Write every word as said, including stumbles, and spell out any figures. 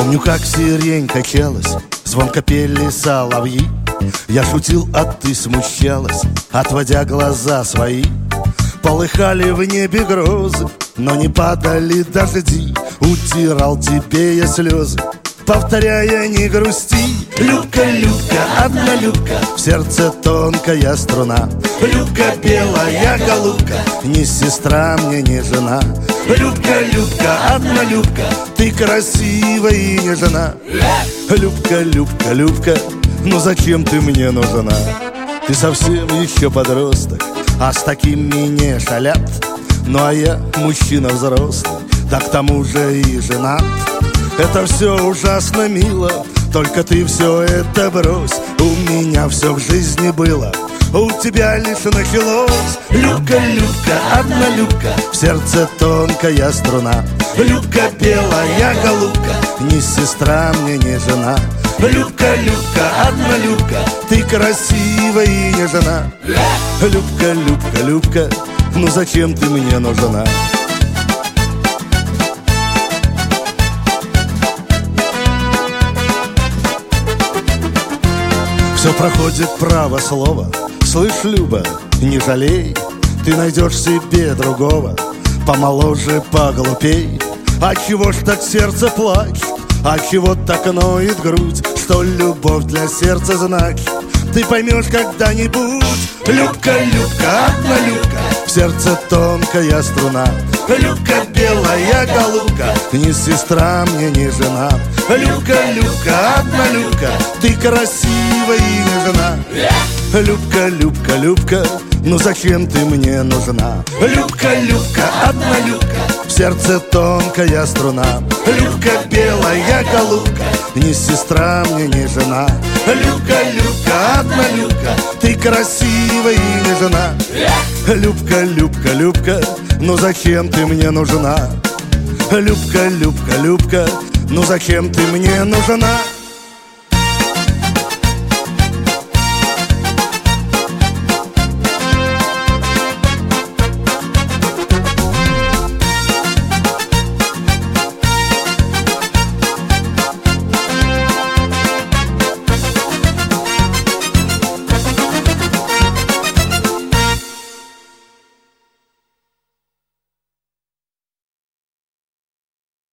Помню, как сирень качалась, звонко пели соловьи. Я шутил, а ты смущалась, отводя глаза свои. Полыхали в небе грозы, но не падали дожди. Утирал тебе я слезы, повторяя: не грусти. Любка, Любка, одна Любка, в сердце тонкая струна. Любка, белая голубка, ни сестра мне, ни жена. Любка, Любка, одна Любка, ты красива и не жена. Любка, Любка, Любка, ну зачем ты мне нужна? Ты совсем еще подросток, а с такими не шалят. Ну а я мужчина взрослый, да к тому же и женат. Это все ужасно мило, только ты все это брось. У меня все в жизни было, у тебя лишь началось. Любка, Любка, одна Любка, в сердце тонкая струна. Любка, белая голубка, ни сестра мне, ни жена. Любка, Любка, одна Любка, ты красива и не жена. Любка, Любка, Любка, ну зачем ты мне нужна? Все проходит, право слово. Слышь, Люба, не жалей, ты найдешь себе другого, помоложе, поглупей. А чего ж так сердце плачет, а чего так ноет грудь? Что любовь для сердца значит, ты поймешь когда-нибудь. Любка, Любка, одна Любка, в сердце тонкая струна. Любка, белая голубка, ни сестра мне, ни жена. Любка, Любка, одна Любка, ты красива и не жена. Любка, Любка, Любка, ну зачем ты мне нужна? Любка, Любка, одна Любка, в сердце тонкая струна. Любка, белая голубка, ни сестра мне, ни жена. Любка, Любка, одна Любка, ты красива и не жена. Любка, Любка, Любка, ну зачем ты мне нужна? Любка, Любка, Любка, ну зачем ты мне нужна?